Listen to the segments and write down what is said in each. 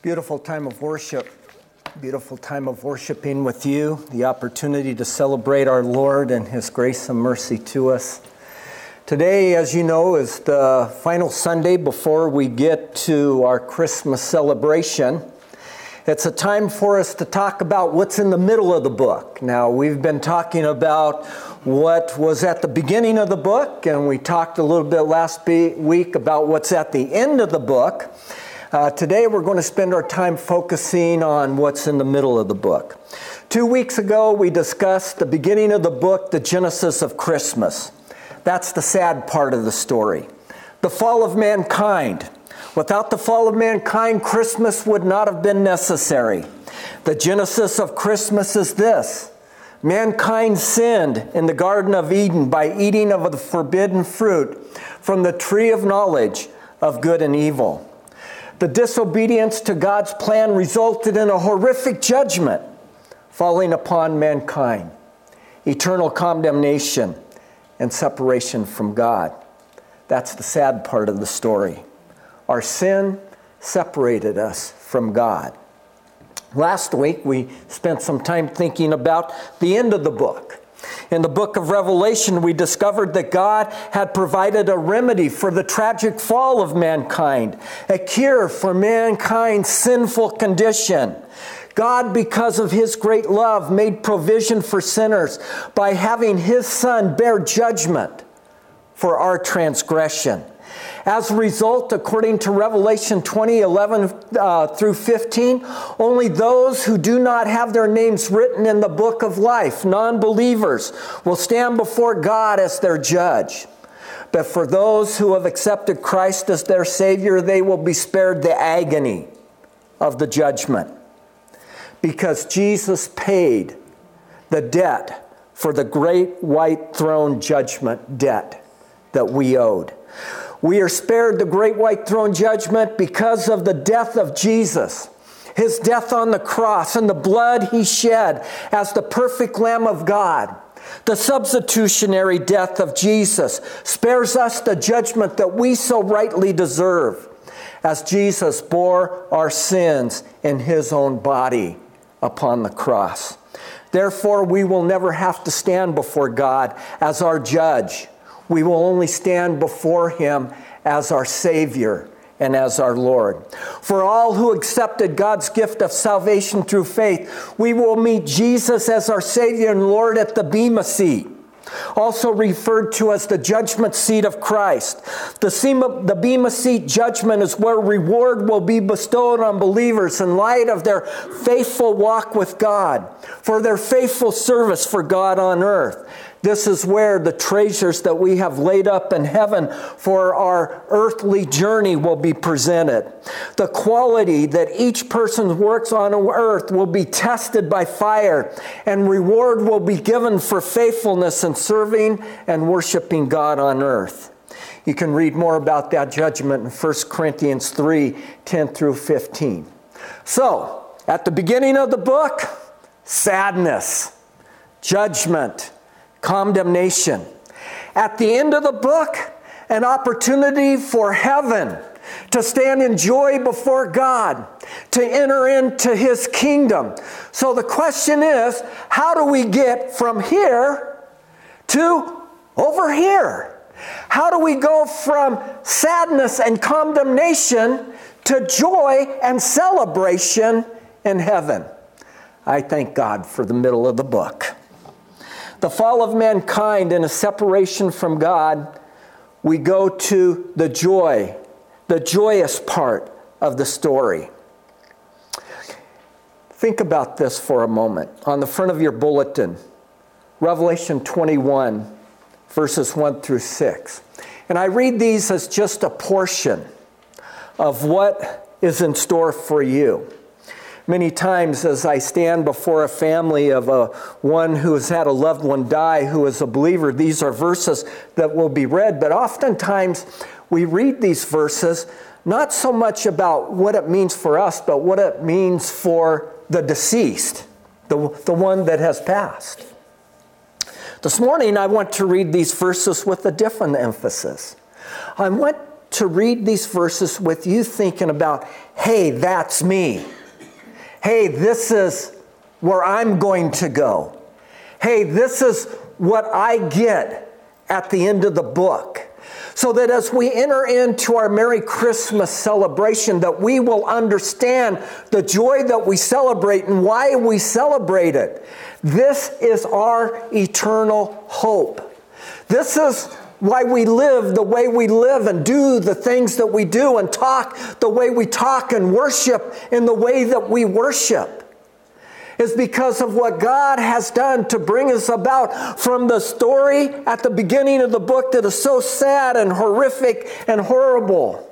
Beautiful time of worship. Beautiful time of worshiping with you. The opportunity to celebrate our Lord and His grace and mercy to us. Today, as you know, is the final Sunday before we get to our Christmas celebration. It's a time for us to talk about what's in the middle of the book. Now, we've been talking about what was at the beginning of the book, and we talked a little bit last week about what's at the end of the book. Today we're going to spend our time focusing on what's in the middle of the book. 2 weeks ago we discussed the beginning of the book, the genesis of Christmas. That's the sad part of the story. The fall of mankind. Without the fall of mankind, Christmas would not have been necessary. The genesis of Christmas is this. Mankind sinned in the Garden of Eden by eating of the forbidden fruit from the tree of knowledge of good and evil. The disobedience to God's plan resulted in a horrific judgment falling upon mankind, eternal condemnation, and separation from God. That's the sad part of the story. Our sin separated us from God. Last week, we spent some time thinking about the end of the book. In the book of Revelation, we discovered that God had provided a remedy for the tragic fall of mankind, a cure for mankind's sinful condition. God, because of His great love, made provision for sinners by having His Son bear judgment for our transgression. As a result, according to Revelation 20:11 through 15, only those who do not have their names written in the book of life, non-believers, will stand before God as their judge. But for those who have accepted Christ as their Savior, they will be spared the agony of the judgment. Because Jesus paid the debt for the great white throne judgment debt that we owed. We are spared the great white throne judgment because of the death of Jesus, His death on the cross, and the blood He shed as the perfect Lamb of God. The substitutionary death of Jesus spares us the judgment that we so rightly deserve, as Jesus bore our sins in His own body upon the cross. Therefore, we will never have to stand before God as our judge. We will only stand before Him as our Savior and as our Lord. For all who accepted God's gift of salvation through faith, we will meet Jesus as our Savior and Lord at the Bema seat, also referred to as the judgment seat of Christ. The Bema seat judgment is where reward will be bestowed on believers in light of their faithful walk with God, for their faithful service for God on earth. This is where the treasures that we have laid up in heaven for our earthly journey will be presented. The quality that each person works on earth will be tested by fire, and reward will be given for faithfulness in serving and worshiping God on earth. You can read more about that judgment in 1 Corinthians 3:10 through 15. So, at the beginning of the book, sadness, judgment, condemnation. At the end of the book, an opportunity for heaven to stand in joy before God, to enter into His kingdom. So the question is, how do we get from here to over here? How do we go from sadness and condemnation to joy and celebration in heaven? I thank God for the middle of the book. The fall of mankind and a separation from God, we go to the joy, the joyous part of the story. Think about this for a moment. On the front of your bulletin, Revelation 21, verses 1 through 6. And I read these as just a portion of what is in store for you. Many times as I stand before a family of one who has had a loved one die who is a believer, these are verses that will be read, but oftentimes we read these verses not so much about what it means for us, but what it means for the deceased, the one that has passed. This morning I want to read these verses with a different emphasis. I want to read these verses with you thinking about, hey, that's me. Hey, this is where I'm going to go. Hey, this is what I get at the end of the book. So that as we enter into our Merry Christmas celebration, that we will understand the joy that we celebrate and why we celebrate it. This is our eternal hope. This is why we live the way we live and do the things that we do and talk the way we talk and worship in the way that we worship. Is because of what God has done to bring us about from the story at the beginning of the book that is so sad and horrific and horrible.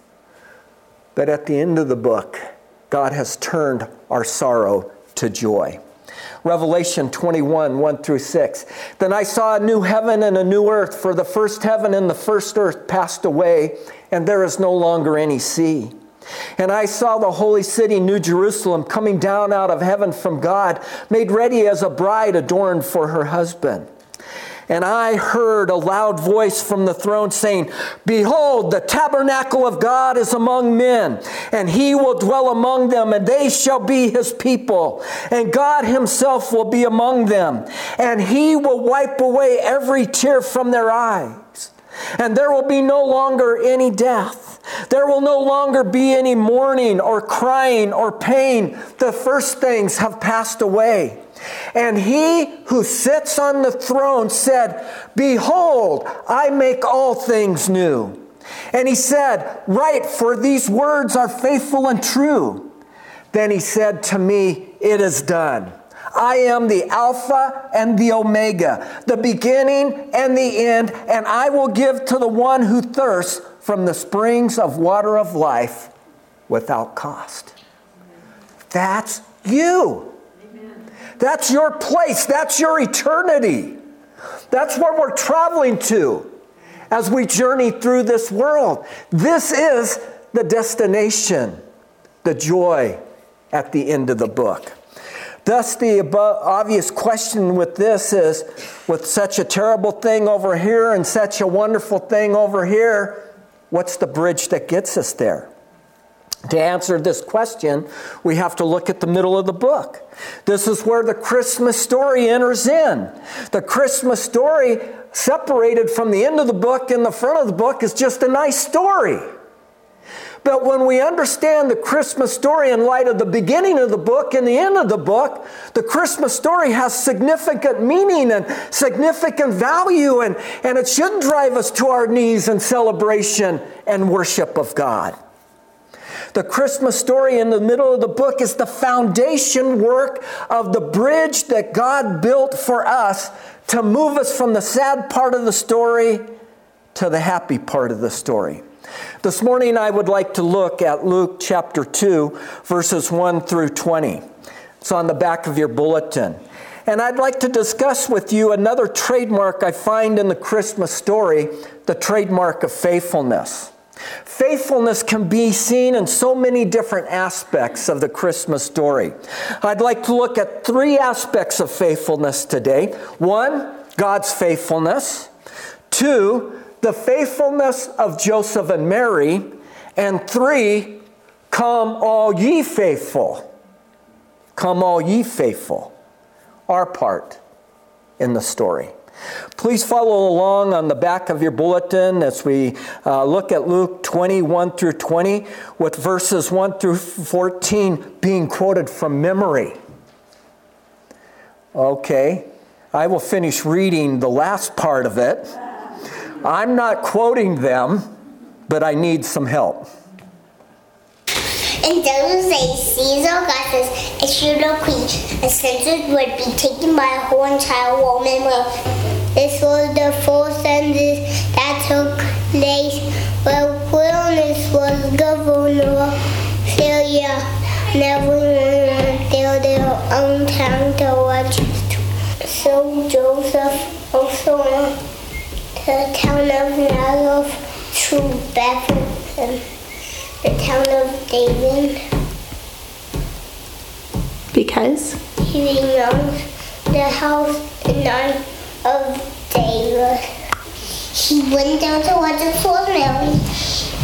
But at the end of the book, God has turned our sorrow to joy. Revelation 21, 1 through 6. Then I saw a new heaven and a new earth, for the first heaven and the first earth passed away, and there is no longer any sea. And I saw the holy city, New Jerusalem, coming down out of heaven from God, made ready as a bride adorned for her husband. And I heard a loud voice from the throne saying, Behold, the tabernacle of God is among men, and he will dwell among them, and they shall be his people. And God himself will be among them, and he will wipe away every tear from their eyes. And there will be no longer any death. There will no longer be any mourning or crying or pain. The first things have passed away. And he who sits on the throne said, Behold, I make all things new. And he said, Write, for these words are faithful and true. Then he said to me, It is done. I am the Alpha and the Omega, the beginning and the end, and I will give to the one who thirsts from the springs of water of life without cost. That's you. That's your place. That's your eternity. That's where we're traveling to as we journey through this world. This is the destination, the joy at the end of the book. Thus, the obvious question with this is, with such a terrible thing over here and such a wonderful thing over here, what's the bridge that gets us there? To answer this question, we have to look at the middle of the book. This is where the Christmas story enters in. The Christmas story, separated from the end of the book and the front of the book, is just a nice story. But when we understand the Christmas story in light of the beginning of the book and the end of the book, the Christmas story has significant meaning and significant value, and it should drive us to our knees in celebration and worship of God. The Christmas story in the middle of the book is the foundation work of the bridge that God built for us to move us from the sad part of the story to the happy part of the story. This morning I would like to look at Luke chapter 2, verses 1 through 20. It's on the back of your bulletin. And I'd like to discuss with you another trademark I find in the Christmas story, the trademark of faithfulness. Faithfulness can be seen in so many different aspects of the Christmas story. I'd like to look at three aspects of faithfulness today. One, God's faithfulness. Two, the faithfulness of Joseph and Mary. And three, come all ye faithful. Come all ye faithful. Our part in the story. Please follow along on the back of your bulletin as we look at Luke 21 through 20, with verses 1 through 14 being quoted from memory. Okay, I will finish reading the last part of it. I'm not quoting them, but I need some help. In those days, Caesar Augustus issued a decree. A census would be taken by a whole entire Roman world. This was the first census that took place while Quirinius was governor of Syria, and everyone wanted their own town to register. So Joseph also went to the town of Nazareth to Bethlehem, the town of David, because he belongs to the house and line of David. He went down to register for Mary,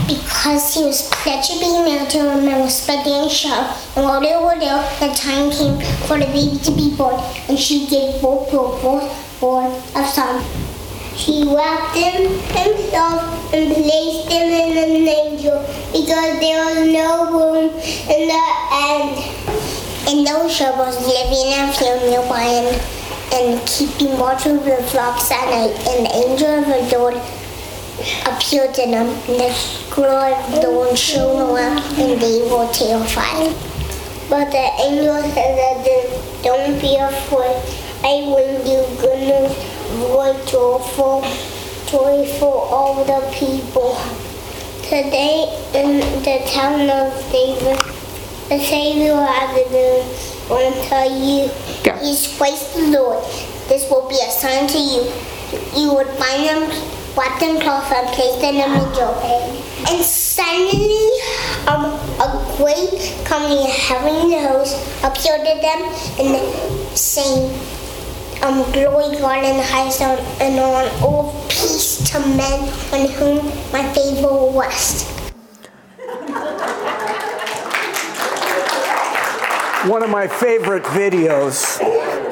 because he was pledged to be nailed to him and was begging and shoved. And while they were there, the time came for the baby to be born, and she gave birth to a firstborn of son. She wrapped him himself and placed him in an manger because there was no room in the inn. And no shepherds living in a field nearby and keeping watch over the flocks at night. And the angel of the Lord appeared to them, and the glory of the Lord shone around, and they were terrified. But the angel said to them, "Don't be afraid. I bring you good news, joyful all the people. Today in the town of David, the Savior has been born to you. He's Christ the Lord. This will be a sign to you. You would find them wrapped in cloth and placed in a manger." And suddenly, a great company of heavenly hosts appeared to them, and saying, "Glory God in the highest, and on earth peace to men on whom my favor will rest." One of my favorite videos.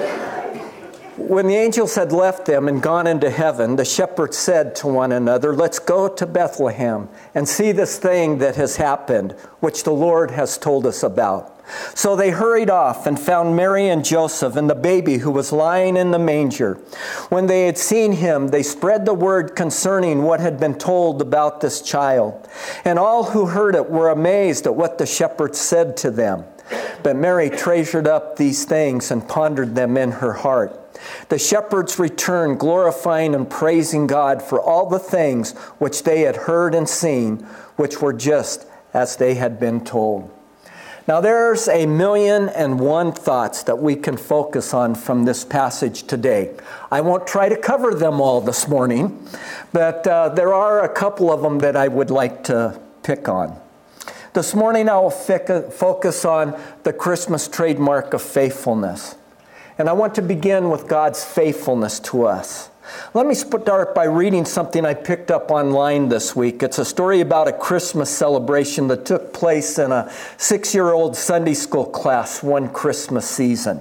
When the angels had left them and gone into heaven, the shepherds said to one another, "Let's go to Bethlehem and see this thing that has happened, which the Lord has told us about." So they hurried off and found Mary and Joseph and the baby who was lying in the manger. When they had seen him, they spread the word concerning what had been told about this child. And all who heard it were amazed at what the shepherds said to them. But Mary treasured up these things and pondered them in her heart. The shepherds returned, glorifying and praising God for all the things which they had heard and seen, which were just as they had been told. Now there's 1,000,001 thoughts that we can focus on from this passage today. I won't try to cover them all this morning, but there are a couple of them that I would like to pick on. This morning I will focus on the Christmas trademark of faithfulness. And I want to begin with God's faithfulness to us. Let me start by reading something I picked up online this week. It's a story about a Christmas celebration that took place in a 6-year-old Sunday school class one Christmas season.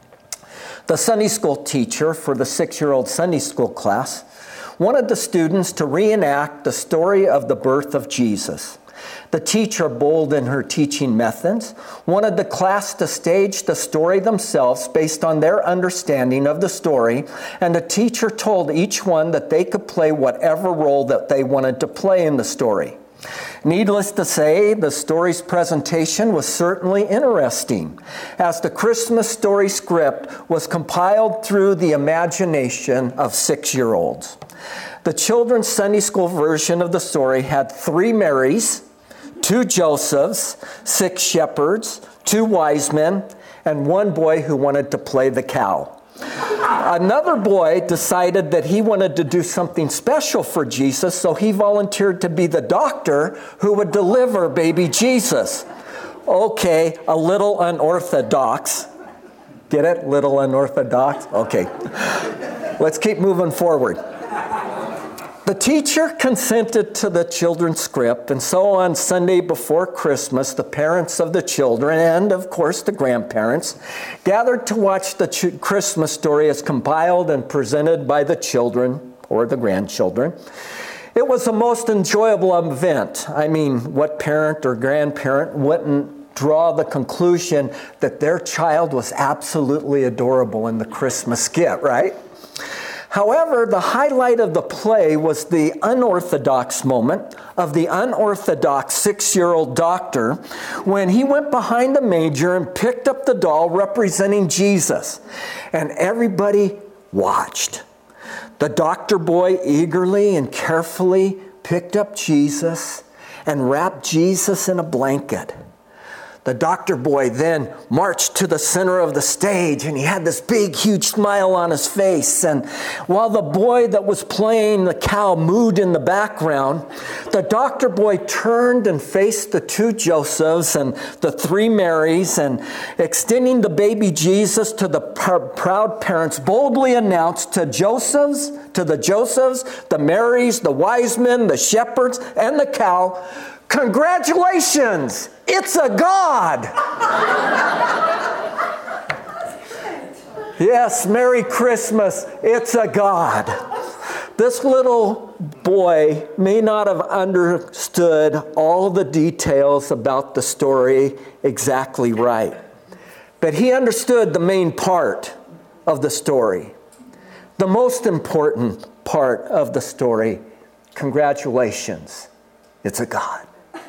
The Sunday school teacher for the 6-year-old Sunday school class wanted the students to reenact the story of the birth of Jesus. The teacher, bold in her teaching methods, wanted the class to stage the story themselves based on their understanding of the story, and the teacher told each one that they could play whatever role that they wanted to play in the story. Needless to say, the story's presentation was certainly interesting, as the Christmas story script was compiled through the imagination of 6-year-olds. The children's Sunday school version of the story had 3 Marys, 2 Josephs, 6 shepherds, 2 wise men, and 1 boy who wanted to play the cow. Another boy decided that he wanted to do something special for Jesus, so he volunteered to be the doctor who would deliver baby Jesus. Okay, a little unorthodox. Get it? Little unorthodox? Okay. Let's keep moving forward. The teacher consented to the children's script, and so on Sunday before Christmas, the parents of the children, and of course the grandparents, gathered to watch the Christmas story as compiled and presented by the children or the grandchildren. It was the most enjoyable event. I mean, what parent or grandparent wouldn't draw the conclusion that their child was absolutely adorable in the Christmas skit, right? However, the highlight of the play was the unorthodox moment of the unorthodox 6-year-old doctor when he went behind the manger and picked up the doll representing Jesus. And everybody watched. The doctor boy eagerly and carefully picked up Jesus and wrapped Jesus in a blanket. The doctor boy then marched to the center of the stage, and he had this big, huge smile on his face. And while the boy that was playing the cow mooed in the background, the doctor boy turned and faced the two Josephs and the three Marys, and extending the baby Jesus to the proud parents, boldly announced to the Josephs, the Marys, the wise men, the shepherds, and the cow, "Congratulations! It's a God!" Yes, Merry Christmas, it's a God. This little boy may not have understood all the details about the story exactly right, but he understood the main part of the story, the most important part of the story. Congratulations, it's a God.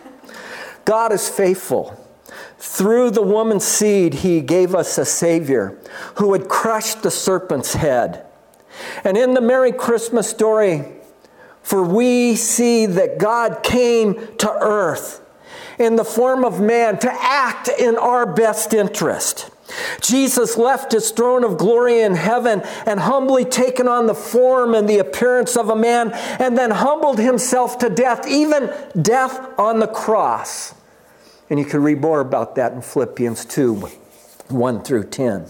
God is faithful. Through the woman's seed, he gave us a Savior who had crushed the serpent's head. And in the Merry Christmas story, for we see that God came to earth in the form of man to act in our best interest. Jesus left his throne of glory in heaven and humbly taken on the form and the appearance of a man, and then humbled himself to death, even death on the cross. And you can read more about that in Philippians 2, 1 through 10.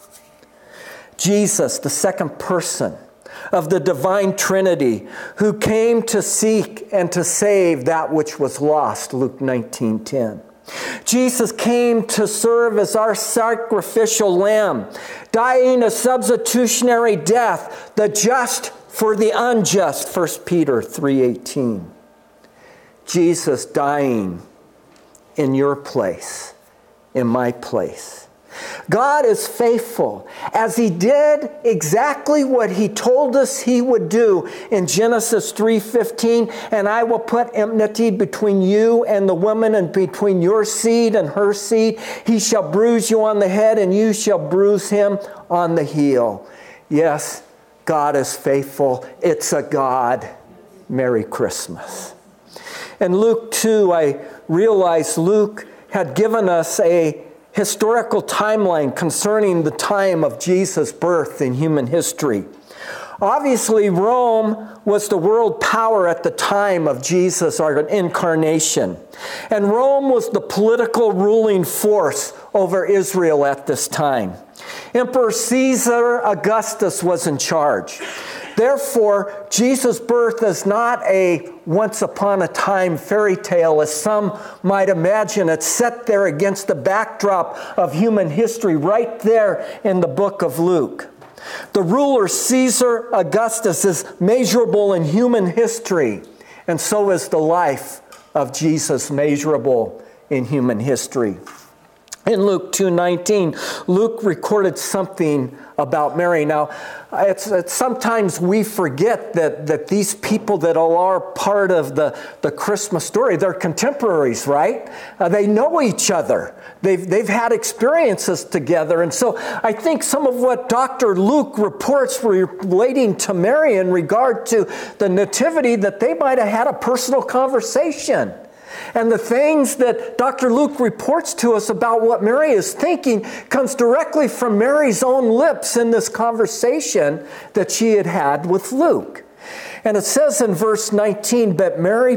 Jesus, the second person of the divine Trinity, who came to seek and to save that which was lost, Luke 19:10. Jesus came to serve as our sacrificial lamb, dying a substitutionary death, the just for the unjust, 1 Peter 3:18. Jesus dying in your place, in my place. God is faithful, as he did exactly what he told us he would do in Genesis 3:15, "And I will put enmity between you and the woman, and between your seed and her seed. He shall bruise you on the head, and you shall bruise him on the heel." Yes, God is faithful. It's a God. Merry Christmas. In Luke 2, I realized Luke had given us a historical timeline concerning the time of Jesus' birth in human history. Obviously, Rome was the world power at the time of Jesus' incarnation. And Rome was the political ruling force over Israel at this time. Emperor Caesar Augustus was in charge. Therefore, Jesus' birth is not a once-upon-a-time fairy tale, as some might imagine. It's set there against the backdrop of human history right there in the book of Luke. The ruler Caesar Augustus is measurable in human history, and so is the life of Jesus measurable in human history. In Luke 2:19, Luke recorded something about Mary. Now, it's sometimes we forget that these people that are part of the Christmas story, they're contemporaries, right? They know each other. They've had experiences together. And so I think some of what Dr. Luke reports relating to Mary in regard to the nativity, that they might have had a personal conversation. And the things that Dr. Luke reports to us about what Mary is thinking comes directly from Mary's own lips in this conversation that she had had with Luke. And it says in verse 19, but Mary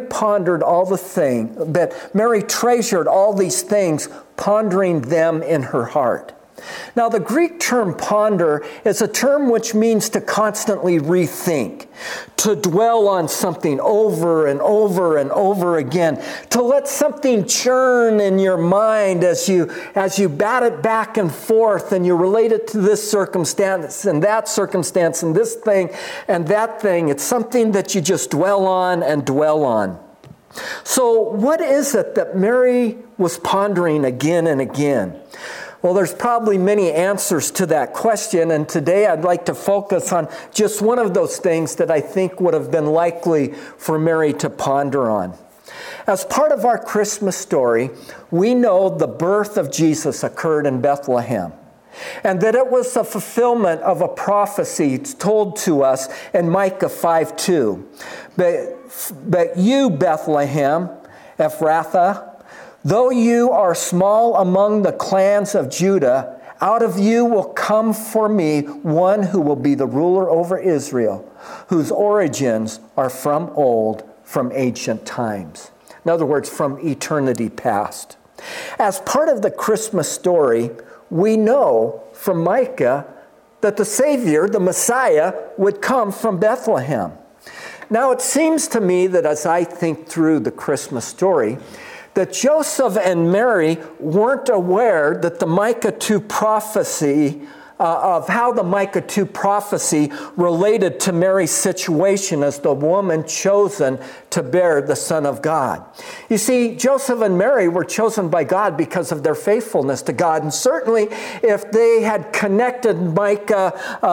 treasured all these things, pondering them in her heart. Now, the Greek term ponder is a term which means to constantly rethink, to dwell on something over and over and over again, to let something churn in your mind as you bat it back and forth, and you relate it to this circumstance and that circumstance and this thing and that thing. It's something that you just dwell on and dwell on. So what is it that Mary was pondering again and again? Well, there's probably many answers to that question, and today I'd like to focus on just one of those things that I think would have been likely for Mary to ponder on. As part of our Christmas story, we know the birth of Jesus occurred in Bethlehem, and that it was a fulfillment of a prophecy told to us in Micah 5:2. But you, Bethlehem, Ephrathah, Though you are small among the clans of Judah, out of you will come for me one who will be the ruler over Israel, whose origins are from old, from ancient times. In other words, from eternity past. As part of the Christmas story, we know from Micah that the Savior, the Messiah, would come from Bethlehem. Now, it seems to me that as I think through the Christmas story, that Joseph and Mary weren't aware that the Micah 2 prophecy, of how the Micah 2 prophecy related to Mary's situation as the woman chosen to bear the Son of God. You see, Joseph and Mary were chosen by God because of their faithfulness to God. And certainly if they had connected Micah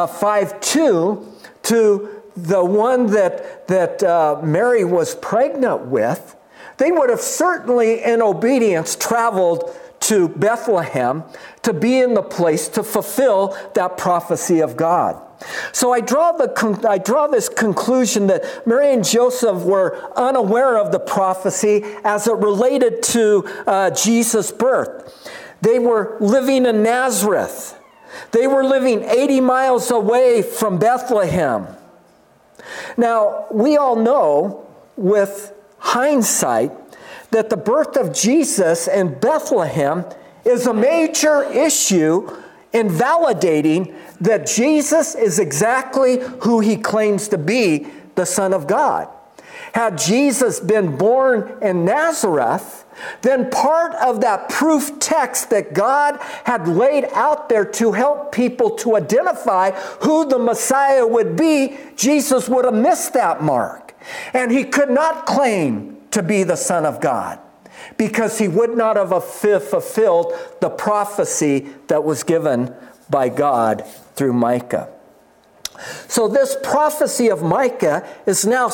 5:2 to the one that Mary was pregnant with, they would have certainly in obedience traveled to Bethlehem to be in the place to fulfill that prophecy of God. So I draw this conclusion that Mary and Joseph were unaware of the prophecy as it related to Jesus' birth. They were living in Nazareth. They were living 80 miles away from Bethlehem. Now, we all know with hindsight that the birth of Jesus in Bethlehem is a major issue in validating that Jesus is exactly who he claims to be, the Son of God. Had Jesus been born in Nazareth, then part of that proof text that God had laid out there to help people to identify who the Messiah would be, Jesus would have missed that mark. And he could not claim to be the Son of God, because he would not have fulfilled the prophecy that was given by God through Micah. So this prophecy of Micah is now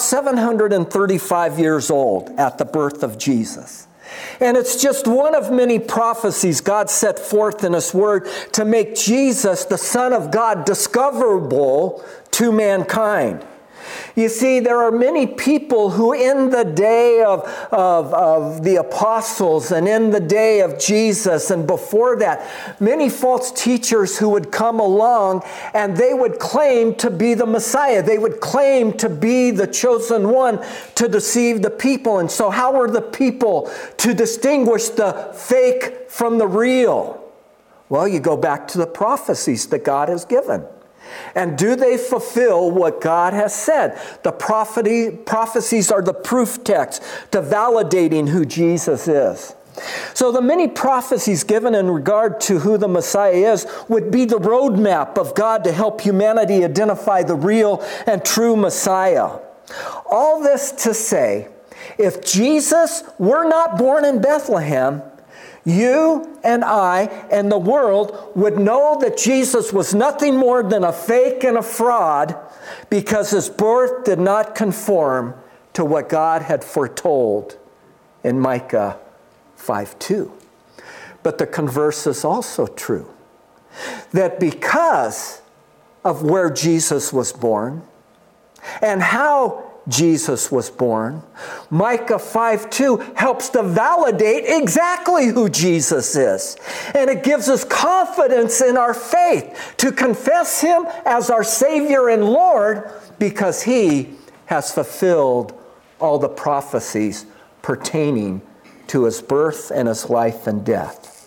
735 years old at the birth of Jesus. And it's just one of many prophecies God set forth in his word to make Jesus, the Son of God, discoverable to mankind. You see, there are many people who in the day of the apostles and in the day of Jesus and before that, many false teachers who would come along and they would claim to be the Messiah. They would claim to be the chosen one to deceive the people. And so how were the people to distinguish the fake from the real? Well, you go back to the prophecies that God has given. And do they fulfill what God has said? The prophecies are the proof text to validating who Jesus is. So the many prophecies given in regard to who the Messiah is would be the roadmap of God to help humanity identify the real and true Messiah. All this to say, if Jesus were not born in Bethlehem, you and I and the world would know that Jesus was nothing more than a fake and a fraud because his birth did not conform to what God had foretold in Micah 5:2. But the converse is also true. That because of where Jesus was born and how Jesus was born, Micah 5:2 helps to validate exactly who Jesus is. And it gives us confidence in our faith to confess him as our Savior and Lord because he has fulfilled all the prophecies pertaining to his birth and his life and death.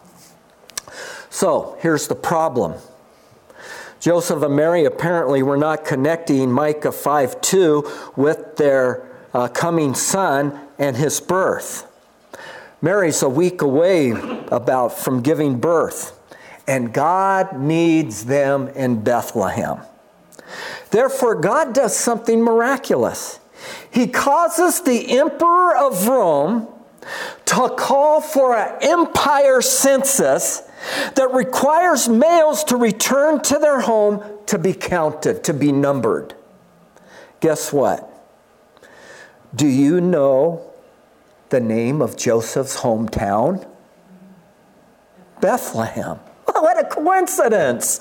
So, here's the problem. Joseph and Mary apparently were not connecting Micah 5:2 with their coming son and his birth. Mary's a week away from giving birth, and God needs them in Bethlehem. Therefore, God does something miraculous. He causes the emperor of Rome to call for an empire census that requires males to return to their home to be counted, to be numbered. Guess what? Do you know the name of Joseph's hometown? Bethlehem. What a coincidence!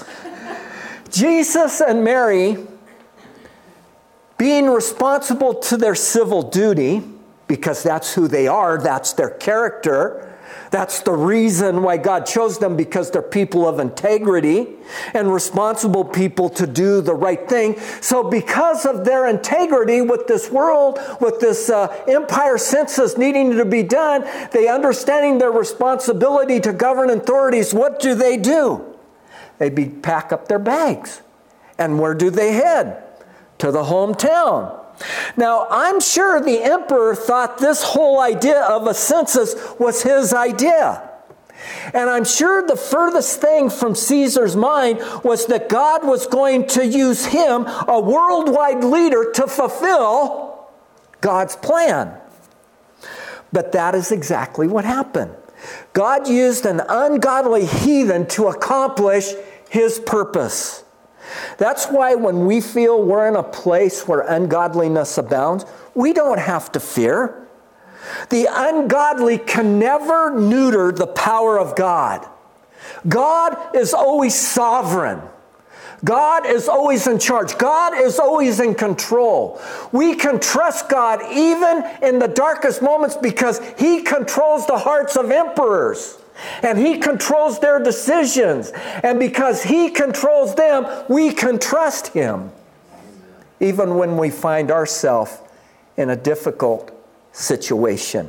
Jesus and Mary, being responsible to their civil duty, because that's who they are, that's their character. That's the reason why God chose them, because they're people of integrity and responsible people to do the right thing. So because of their integrity with this world, with this empire census needing to be done, they understanding their responsibility to government authorities, what do? They pack up their bags. And where do they head? To the hometown. Now, I'm sure the emperor thought this whole idea of a census was his idea. And I'm sure the furthest thing from Caesar's mind was that God was going to use him, a worldwide leader, to fulfill God's plan. But that is exactly what happened. God used an ungodly heathen to accomplish his purpose. That's why when we feel we're in a place where ungodliness abounds, we don't have to fear. The ungodly can never neuter the power of God. God is always sovereign. God is always in charge. God is always in control. We can trust God even in the darkest moments because He controls the hearts of emperors. And He controls their decisions. And because He controls them, we can trust Him. Even when we find ourselves in a difficult situation.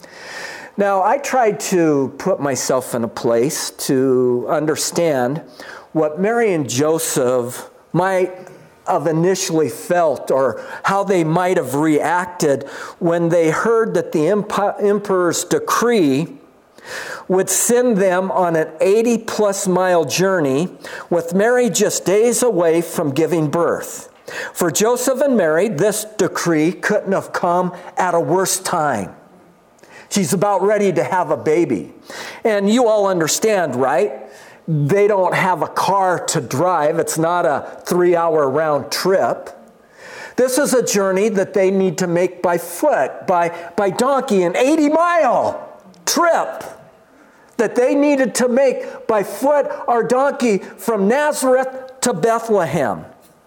Now, I tried to put myself in a place to understand what Mary and Joseph might have initially felt, or how they might have reacted when they heard that the emperor's decree would send them on an 80-plus mile journey, with Mary just days away from giving birth. For Joseph and Mary, this decree couldn't have come at a worse time. She's about ready to have a baby. And you all understand, right? They don't have a car to drive. It's not a 3-hour round trip. This is a journey that they need to make by foot, by donkey, an 80-mile trip that they needed to make by foot or donkey from Nazareth to Bethlehem.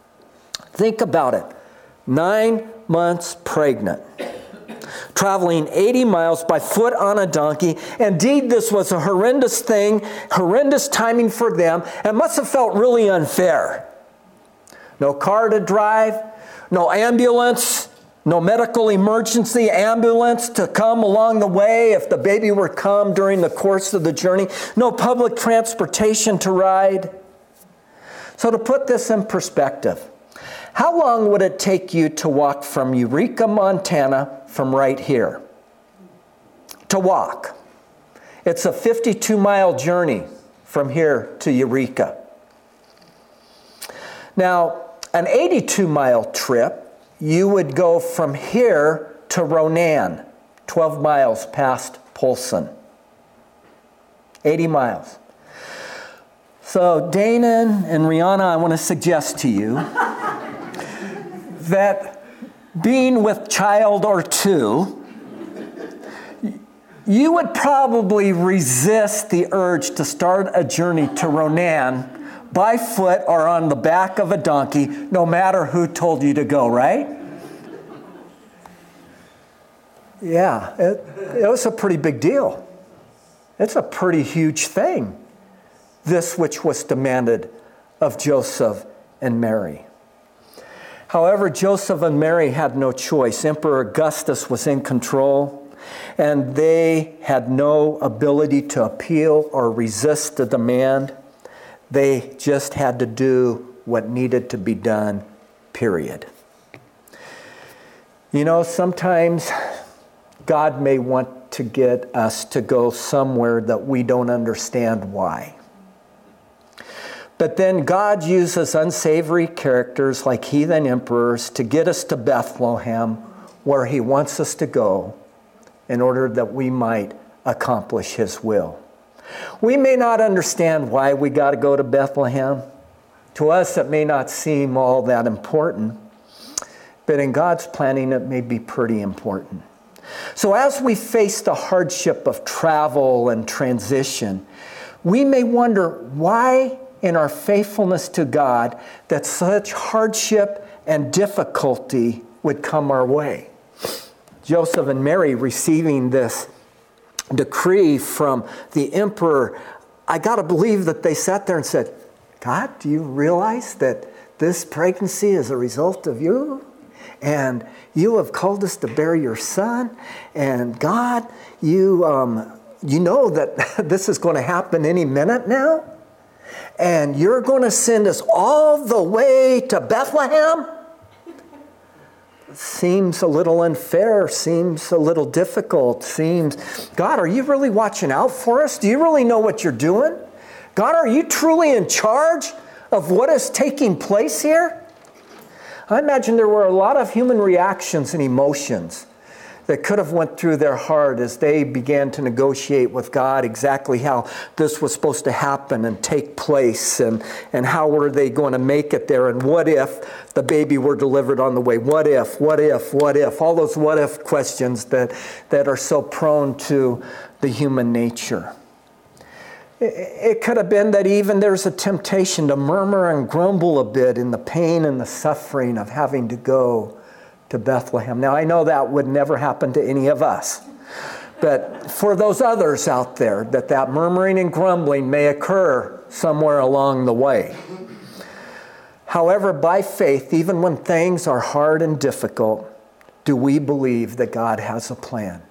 Think about it. 9 months pregnant, traveling 80 miles by foot on a donkey. Indeed, this was a horrendous thing, horrendous timing for them, and must have felt really unfair. No car to drive, no ambulance, no medical emergency ambulance to come along the way if the baby were to come during the course of the journey, no public transportation to ride. So to put this in perspective, how long would it take you to walk from Eureka, Montana, from right here? To walk. It's a 52-mile journey from here to Eureka. Now, an 82-mile trip, you would go from here to Ronan, 12 miles past Polson. 80 miles. So Dana and Rihanna, I want to suggest to you that being with child or two, you would probably resist the urge to start a journey to Ronan by foot or on the back of a donkey, no matter who told you to go, right? Yeah, it was a pretty big deal. It's a pretty huge thing, this which was demanded of Joseph and Mary. However, Joseph and Mary had no choice. Emperor Augustus was in control, and they had no ability to appeal or resist the demand. They just had to do what needed to be done, period. You know, sometimes God may want to get us to go somewhere that we don't understand why. But then God uses unsavory characters like heathen emperors to get us to Bethlehem, where He wants us to go, in order that we might accomplish His will. We may not understand why we got to go to Bethlehem. To us, it may not seem all that important, but in God's planning, it may be pretty important. So as we face the hardship of travel and transition, we may wonder why in our faithfulness to God that such hardship and difficulty would come our way. Joseph and Mary receiving this decree from the emperor, I got to believe that they sat there and said, God, do you realize that this pregnancy is a result of you? And you have called us to bear your son. And God, you know that this is going to happen any minute now. And you're going to send us all the way to Bethlehem? Seems a little unfair, seems a little difficult, God, are you really watching out for us? Do you really know what you're doing? God, are you truly in charge of what is taking place here? I imagine there were a lot of human reactions and emotions that could have went through their heart as they began to negotiate with God exactly how this was supposed to happen and take place, and how were they going to make it there, and what if the baby were delivered on the way? What if, all those what if questions that are so prone to the human nature. It could have been that even there's a temptation to murmur and grumble a bit in the pain and the suffering of having to go to Bethlehem. Now, I know that would never happen to any of us. But for those others out there, that murmuring and grumbling may occur somewhere along the way. However, by faith, even when things are hard and difficult, do we believe that God has a plan?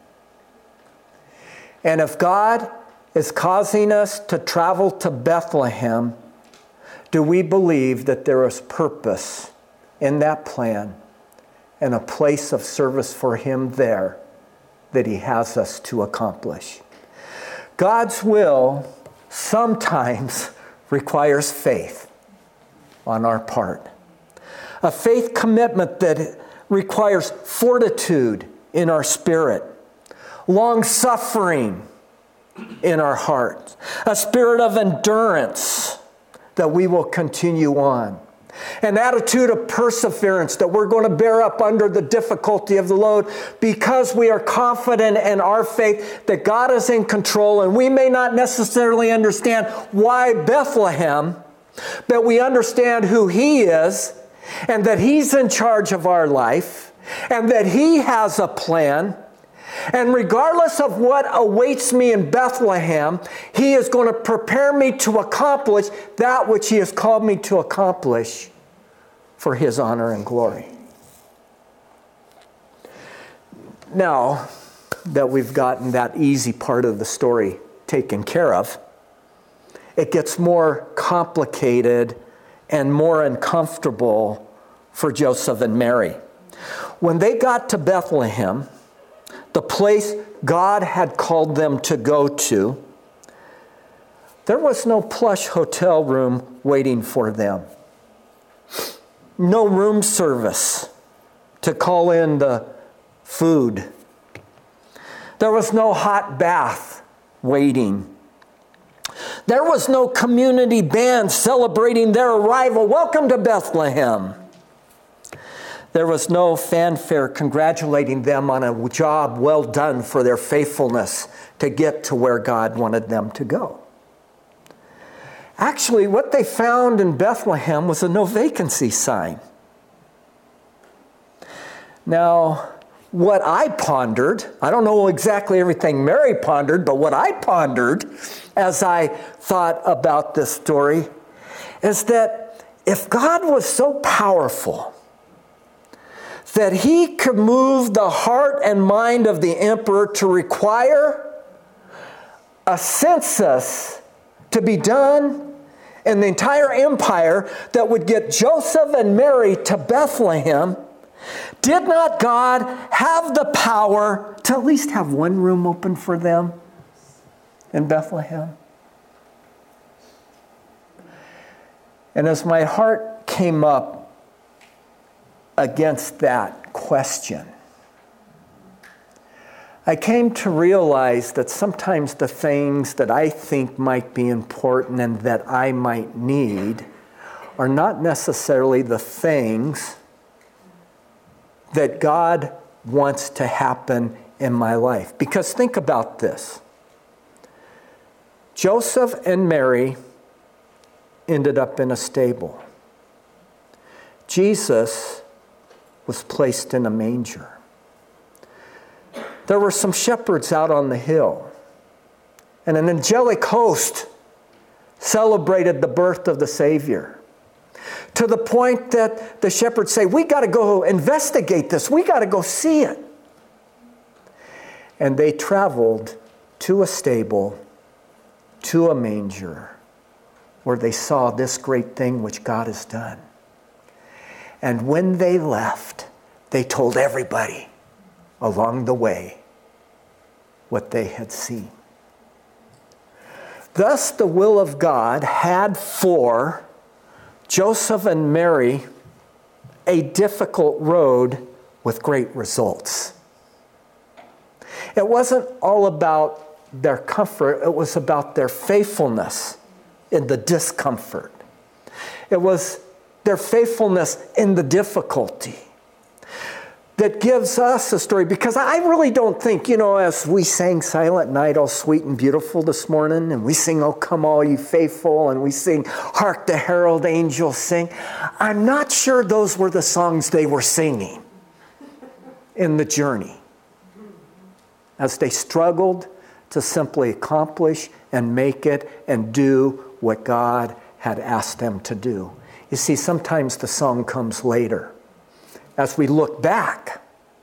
And if God is causing us to travel to Bethlehem, do we believe that there is purpose in that plan and a place of service for Him there that He has us to accomplish? God's will sometimes requires faith on our part. A faith commitment that requires fortitude in our spirit, long-suffering in our hearts, a spirit of endurance that we will continue on, an attitude of perseverance that we're going to bear up under the difficulty of the load because we are confident in our faith that God is in control, and we may not necessarily understand why Bethlehem, but we understand who He is and that He's in charge of our life and that He has a plan. And regardless of what awaits me in Bethlehem, He is going to prepare me to accomplish that which He has called me to accomplish for His honor and glory. Now that we've gotten that easy part of the story taken care of, it gets more complicated and more uncomfortable for Joseph and Mary. When they got to Bethlehem, the place God had called them to go to, there was no plush hotel room waiting for them. No room service to call in the food. There was no hot bath waiting. There was no community band celebrating their arrival. Welcome to Bethlehem. There was no fanfare congratulating them on a job well done for their faithfulness to get to where God wanted them to go. Actually, what they found in Bethlehem was a no vacancy sign. Now, what I pondered, I don't know exactly everything Mary pondered, but what I pondered as I thought about this story is that if God was so powerful that He could move the heart and mind of the emperor to require a census to be done in the entire empire that would get Joseph and Mary to Bethlehem, did not God have the power to at least have one room open for them in Bethlehem? And as my heart came up against that question, I came to realize that sometimes the things that I think might be important and that I might need are not necessarily the things that God wants to happen in my life. Because think about this. Joseph and Mary ended up in a stable. Jesus was placed in a manger. there were some shepherds out on the hill, and an angelic host celebrated the birth of the Savior, to the point that the shepherds say, we got to go investigate this. We got to go see it. And they traveled to a stable, to a manger, where they saw this great thing which God has done. And when they left, they told everybody along the way what they had seen. Thus, the will of God had for Joseph and Mary a difficult road with great results. It wasn't all about their comfort, it was about their faithfulness in the discomfort. It was their faithfulness in the difficulty that gives us a story. Because I really don't think, as we sang Silent Night, all sweet and beautiful this morning, and we sing, Oh Come All Ye Faithful, and we sing, Hark the Herald Angels Sing, I'm not sure those were the songs they were singing in the journey, as they struggled to simply accomplish and make it and do what God had asked them to do. You see, sometimes the song comes later, as we look back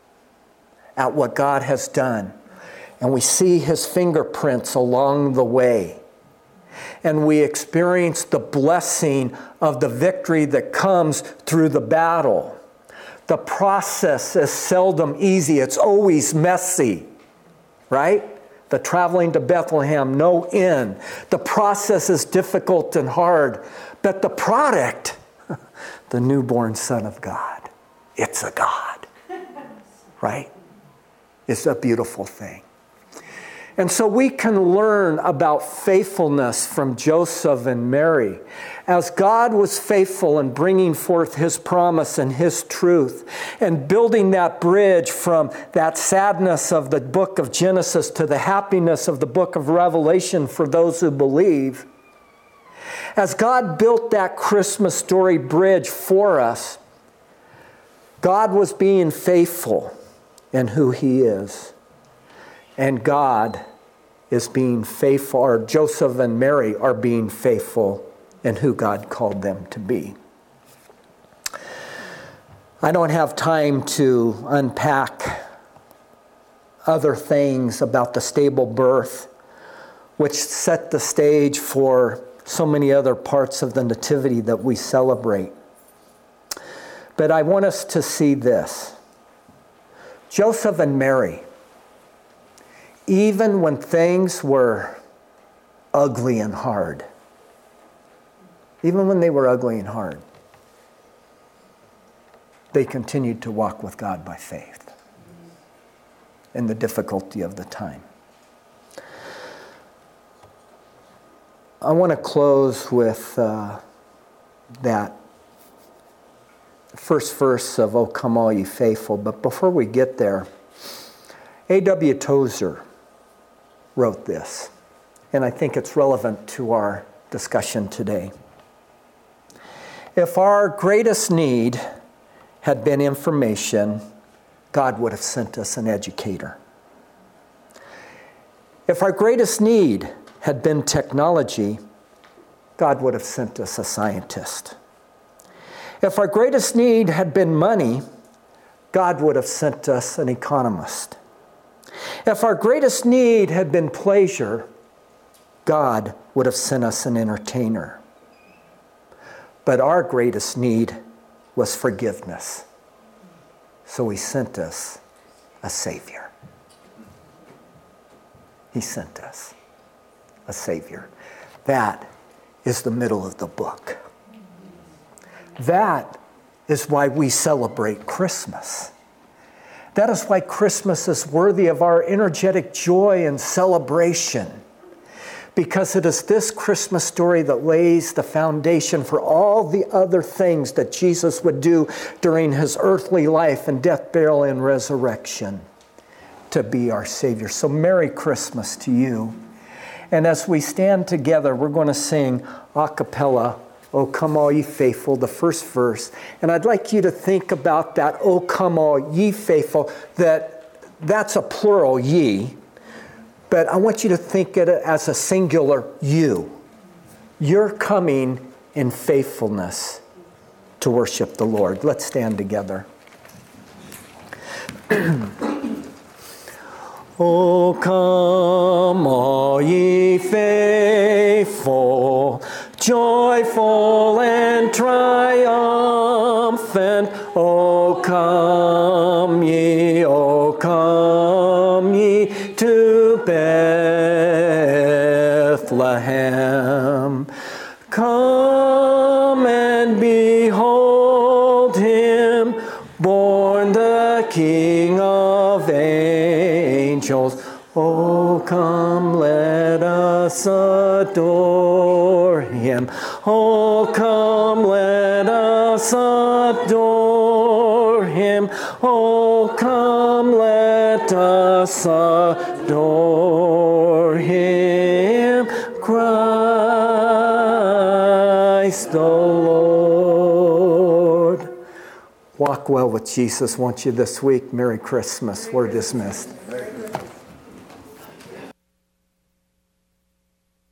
at what God has done, and we see His fingerprints along the way, and we experience the blessing of the victory that comes through the battle. The process is seldom easy. It's always messy, right? The traveling to Bethlehem, no end. The process is difficult and hard, but the product, the newborn Son of God, it's a God, right? It's a beautiful thing. And so we can learn about faithfulness from Joseph and Mary. As God was faithful in bringing forth His promise and His truth, and building that bridge from that sadness of the book of Genesis to the happiness of the book of Revelation for those who believe. As God built that Christmas story bridge for us, God was being faithful in who He is. And God is being faithful, or Joseph and Mary are being faithful in who God called them to be. I don't have time to unpack other things about the stable birth, which set the stage for so many other parts of the nativity that we celebrate. But I want us to see this. Joseph and Mary, even when things were ugly and hard, even when they were ugly and hard, they continued to walk with God by faith in the difficulty of the time. I want to close with that first verse of O Come All Ye Faithful. But before we get there, A.W. Tozer wrote this, and I think it's relevant to our discussion today. If our greatest need had been information, God would have sent us an educator. If our greatest need had been technology, God would have sent us a scientist. If our greatest need had been money, God would have sent us an economist. If our greatest need had been pleasure, God would have sent us an entertainer. But our greatest need was forgiveness. So He sent us a Savior. He sent us a Savior. That is the middle of the book. That is why we celebrate Christmas. That is why Christmas is worthy of our energetic joy and celebration. Because it is this Christmas story that lays the foundation for all the other things that Jesus would do during His earthly life and death, burial, and resurrection to be our Savior. So Merry Christmas to you. And as we stand together, we're going to sing a cappella, O Come All Ye Faithful, the first verse. And I'd like you to think about that, O Come All Ye Faithful, that that's a plural, ye. But I want you to think of it as a singular, you. You're coming in faithfulness to worship the Lord. Let's stand together. O come, all ye faithful, joyful and triumphant. O come ye to Bethlehem. Come and behold him, born the King of angels. Oh, come, let us adore him. Oh, come, let us adore him. Oh, come, let us adore him. Christ the Lord. Walk well with Jesus. Want you this week. Merry Christmas. We're dismissed.